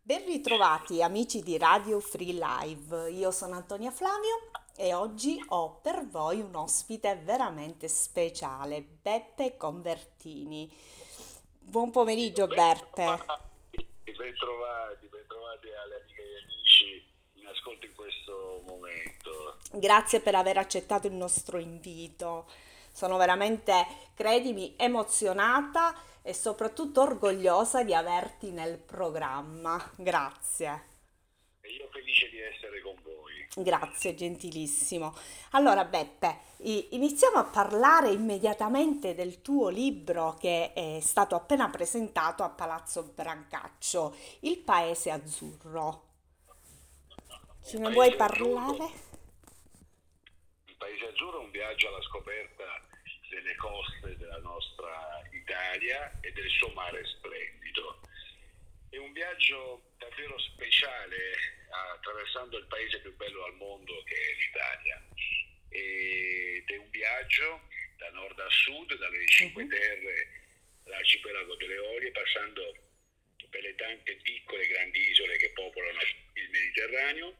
Ben ritrovati amici di Radio Free Live, io sono Antonia Flavio e oggi ho per voi un ospite veramente speciale, Beppe Convertini. Buon pomeriggio Beppe, Bentrovati alle amiche e agli amici in ascolto in questo momento. grazie per aver accettato il nostro invito. Sono veramente, credimi, emozionata e soprattutto orgogliosa di averti nel programma. Grazie. E io felice di essere con voi. Grazie, gentilissimo. Allora, Beppe, iniziamo a parlare immediatamente del tuo libro che è stato appena presentato a Palazzo Brancaccio, Il Paese Azzurro. Ce Il ne vuoi paese azzurro, parlare? il paese azzurro è un viaggio alla scoperta delle coste della nostra Italia e del suo mare splendido. È un viaggio davvero speciale, attraversando il paese più bello al mondo che è l'Italia. Ed è un viaggio da nord a sud, dalle Cinque Mhm. Terre all'arcipelago delle Eolie, passando per le tante piccole e grandi isole che popolano il Mediterraneo,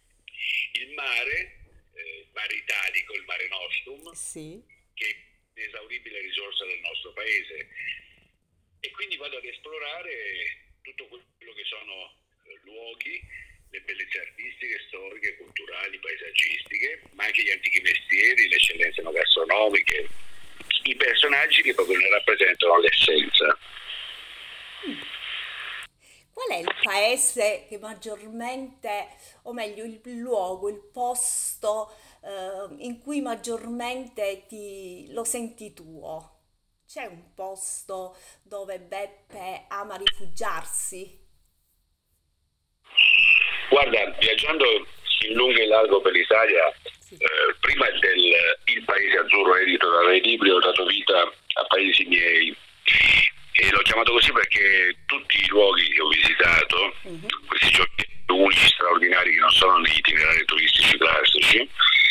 il mare italico, il mare nostrum, Sì. che è un'inesauribile risorsa del nostro paese. E quindi vado ad esplorare tutto quello che sono luoghi, le bellezze artistiche, storiche, culturali, paesaggistiche, ma anche gli antichi mestieri, le eccellenze enogastronomiche, i personaggi che proprio ne rappresentano l'essenza. Qual è il paese che maggiormente, o meglio, il luogo, il posto in cui maggiormente lo senti tuo? C'è un posto dove Beppe ama rifugiarsi? Guarda, viaggiando in lungo e largo per l'Italia, Sì. prima del Il Paese Azzurro edito da Rai Libri, ho dato vita a Paesi miei e l'ho chiamato così perché tutti i luoghi che ho visitato, Mhm. questi giorni unici, straordinari, che non sono negli itinerari turistici classici,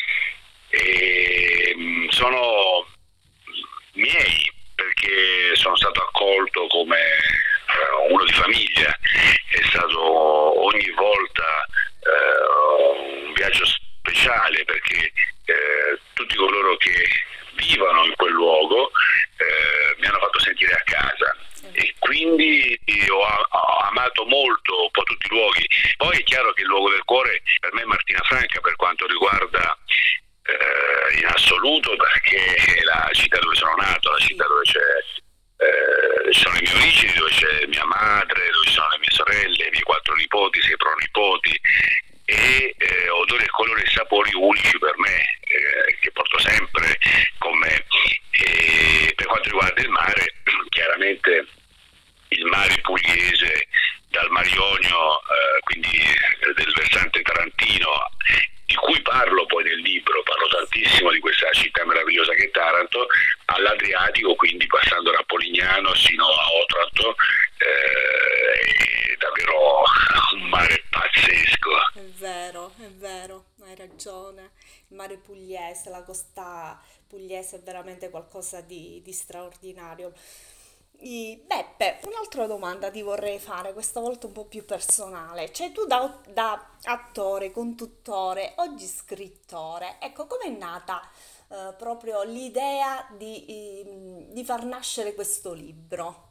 sono miei perché sono stato accolto come uno di famiglia. È stato ogni volta un viaggio speciale perché tutti coloro che vivono in quel luogo mi hanno fatto sentire a casa e quindi ho amato molto un po' tutti i luoghi. Poi è chiaro che il luogo del cuore per me è Martina Franca per quanto riguarda in assoluto, perché è la città dove sono nato, la città Sì. dove ci sono le mie origini, dove c'è mia madre, dove ci sono le mie sorelle, i miei quattro nipoti, sei pronipoti e odori e colori e sapori unici per me, che porto sempre con me. E per quanto riguarda il mare, chiaramente il mare pugliese dal Mar Ionio, quindi del versante tarantino, di cui parlo poi nel libro, parlo tantissimo di questa città meravigliosa che è Taranto, all'Adriatico, quindi passando da Polignano sino a Otranto, è davvero un mare pazzesco. È vero, hai ragione. Il mare pugliese, la costa pugliese è veramente qualcosa di straordinario. Beppe, un'altra domanda ti vorrei fare, questa volta un po' più personale. Cioè, tu da attore, conduttore, oggi scrittore, ecco, com'è nata proprio l'idea di far nascere questo libro?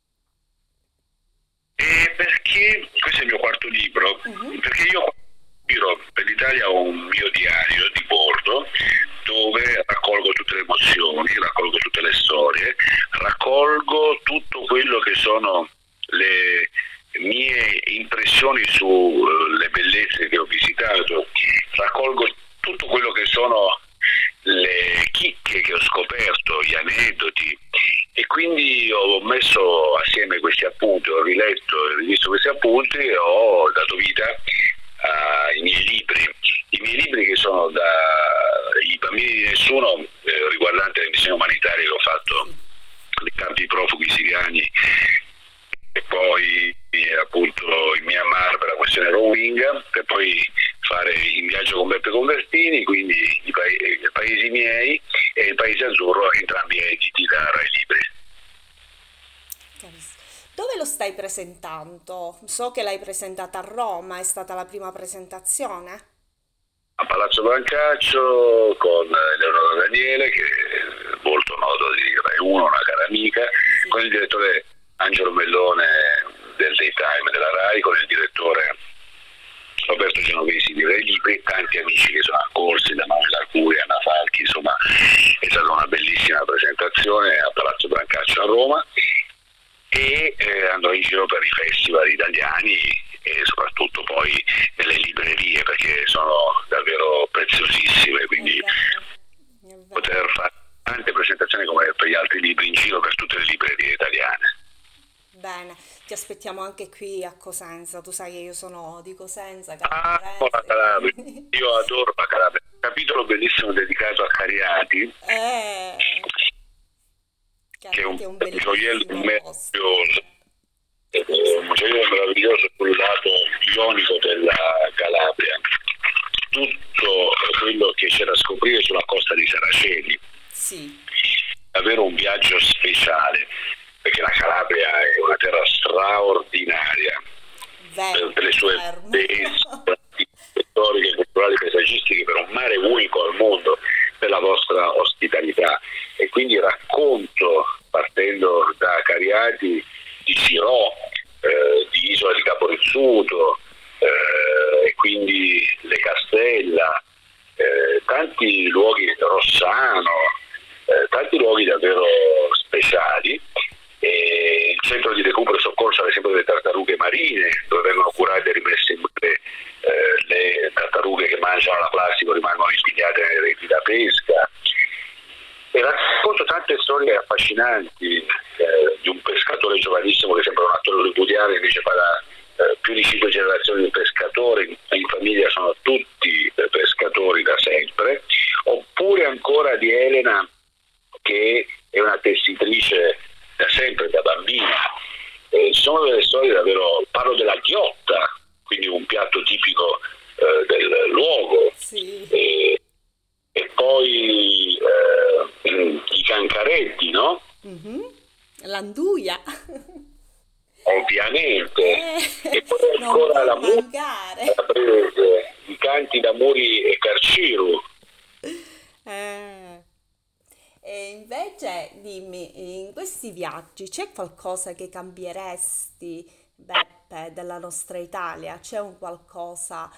E perché questo è il mio quarto libro, Mhm. perché io quando giro per l'Italia ho un mio diario di bordo dove raccolgo tutte le emozioni, raccolgo tutte le storie, raccolgo tutto quello che sono le mie impressioni sulle bellezze che ho visitato, raccolgo tutto quello che sono le chicche che ho scoperto, gli aneddoti e quindi ho messo assieme questi appunti, ho riletto e rivisto questi appunti e ho dato vita ai miei libri che sono da I bambini di nessuno, riguardante le missioni umanitarie che ho fatto Sì. nei campi di profughi siriani e poi appunto in Myanmar per la questione Rohingya, per poi fare in viaggio con Beppe Convertini, quindi i paesi miei e il Paese Azzurro, entrambi editi da Rai Libri. Capisco. Dove lo stai presentando? So che l'hai presentata a Roma, è stata la prima presentazione? A Palazzo Brancaccio con Eleonora Daniele, che è molto noto di Rai 1, una cara amica, con Sì. il direttore Angelo Mellone del Daytime della Rai, con il direttore Roberto Genovesi di Rai Libri, tanti amici che sono accorsi, da Manuela Arcuri, Anna Falchi, insomma è stata una bellissima presentazione a Palazzo Brancaccio a Roma e andrò in giro per i festival italiani e soprattutto poi nelle librerie perché sono davvero preziosissime, È quindi vero, è vero. poter fare tante presentazioni come per gli altri libri in giro per tutte le librerie italiane. Bene, ti aspettiamo anche qui a Cosenza. Tu sai che io sono di Cosenza, Ah, la calabrese, Calabria, quindi... io adoro la Calabria. Capitolo bellissimo dedicato a Cariati, Eh, che è un Chiaramente è un gioiello bellissimo posto. meraviglioso, un gioiello meraviglioso sul lato ionico della Calabria. Tutto quello che c'è da scoprire sulla costa di Saraceni, Sì, davvero un viaggio speciale, perché la Calabria è una terra straordinaria vero, per le sue confermo. bellezze storiche, culturali, paesaggistiche, per un mare unico al mondo, per la vostra ospitalità. E quindi racconto, partendo da Cariati, di Sirò, di Isola di Caporizzuto, e quindi le Castella, tanti luoghi, Rossano, tanti luoghi davvero speciali. E il centro di recupero e soccorso ad esempio delle tartarughe marine, dove vengono curate e rimesse in mare le tartarughe che mangiano la plastica rimangono impigliate nelle reti da pesca. E racconto tante storie affascinanti di un pescatore giovanissimo che sembra un attore hollywoodiano, invece fa da più di 5 generazioni di pescatori, in famiglia sono tutti pescatori da sempre, oppure ancora di Elena che è una tessitrice da sempre, da bambina. Ci sono delle storie davvero, parlo della ghiotta, quindi un piatto tipico del luogo, Sì. e, e poi i cancaretti, no? Mhm. L'anduia. Ovviamente, Eh, e poi non ancora può la musica mancare. calabrese, i canti d'Amuri e Carciru. Eh. E invece dimmi, in questi viaggi c'è qualcosa che cambieresti, Beppe, della nostra Italia? C'è un qualcosa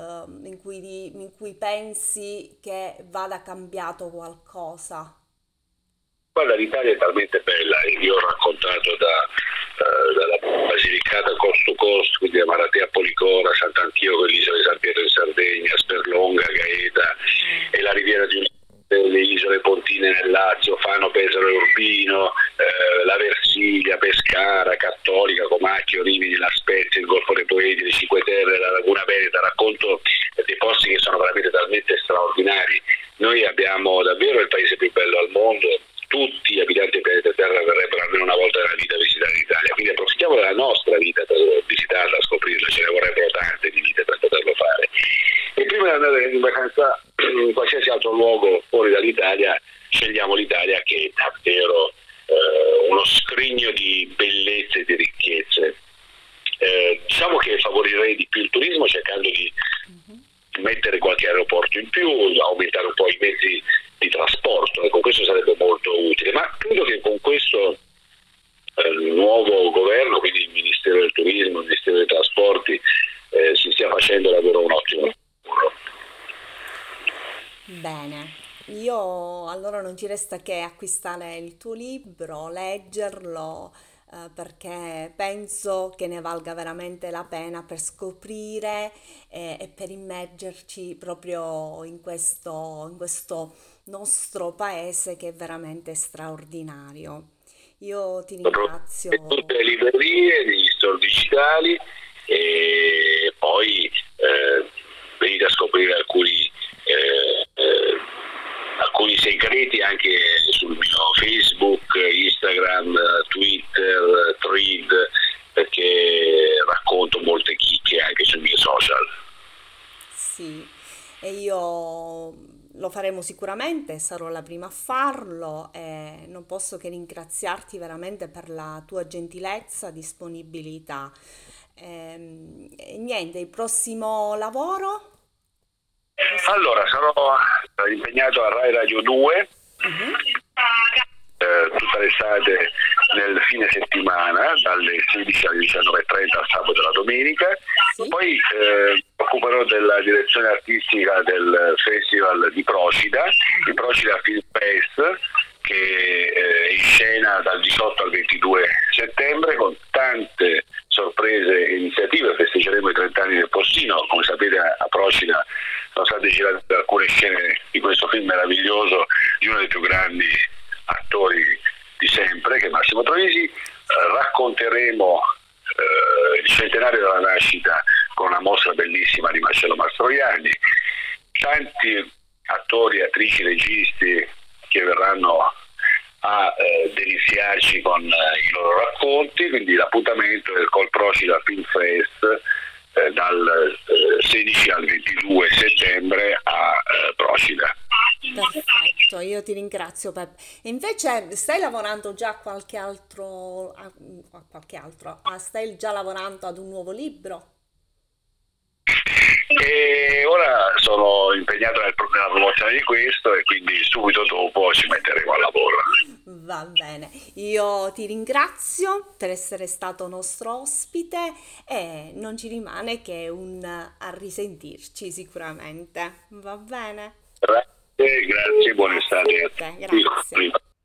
in cui pensi che vada cambiato qualcosa? Guarda, l'Italia è talmente bella, e io ho raccontato dalla Basilicata coast to coast, quindi da Maratea a Policora, Sant'Antioco, l'isola di San Pietro in Sardegna, Sperlonga, Gaeta Eh, e la riviera di le isole Pontine nel Lazio, Fano, Pesaro e Urbino, la Versilia, Pescara, Cattolica, Comacchio, Rimini, La Spezia, il Golfo dei Poeti, le Cinque Terre, la Laguna Veneta. Racconto dei posti che sono veramente talmente straordinari. Noi abbiamo davvero il paese più bello al mondo, tutti gli abitanti del pianeta Terra verrebbero almeno una volta nella vita a visitare l'Italia, quindi approfittiamo della nostra vita per visitarla, scoprirla, ce ne vorrebbero tante di vite per poterlo fare. E prima di andare in vacanza in qualsiasi altro luogo fuori dall'Italia, scegliamo l'Italia, che è davvero uno scrigno di bellezze e di ricchezze. Diciamo che favorirei di più il turismo cercando di mettere qualche aeroporto in più, aumentare un po' i mezzi di trasporto, ecco, questo sarebbe molto utile, ma credo che con questo nuovo governo, quindi il Ministero del Turismo, il Ministero dei Trasporti, si stia facendo davvero un ottimo lavoro. Bene, io allora non ci resta che acquistare il tuo libro, leggerlo, perché penso che ne valga veramente la pena per scoprire e per immergerci proprio in questo nostro paese che è veramente straordinario. Io ti In tutte ringrazio. le librerie, negli store digitali, e poi venite a scoprire alcuni segreti anche sul mio Facebook, Instagram, Twitter, Thread, perché racconto molte chicche anche sui miei social. Sì, e io lo faremo sicuramente, sarò la prima a farlo e non posso che ringraziarti veramente per la tua gentilezza, disponibilità. E niente, il prossimo lavoro? Cosa- Allora, sarò impegnato a Rai Radio 2 Mhm. tutta l'estate nel fine settimana, dalle 16 alle 19:30 al sabato e alla domenica. Sì? Poi mi occuperò della direzione artistica del Festival di Procida, il Procida Film Fest, che è in scena dal 18 al 22 settembre con tante sorprese e iniziative. Festeggeremo i 30 anni del Postino, come sapete a Procida sono state girate alcune scene di questo film meraviglioso di uno dei più grandi attori di sempre, che è Massimo Troisi. Racconteremo il centenario della nascita con una mostra bellissima di Marcello Mastroianni, tanti attori, attrici, registi che verranno a deliziarci con i loro racconti, quindi l'appuntamento è il Colprocida Film Fest dal 16 al 22 settembre a Procida. Perfetto, io ti ringrazio Peppe. E invece stai lavorando già a qualche altro? Stai già lavorando ad un nuovo libro? E ora sono impegnato nella promozione di questo e quindi subito dopo ci metteremo al lavoro. Va bene, io ti ringrazio per essere stato nostro ospite e non ci rimane che un a risentirci sicuramente. Va bene? Grazie, grazie, buona Grazie a estate a te, tutti. grazie.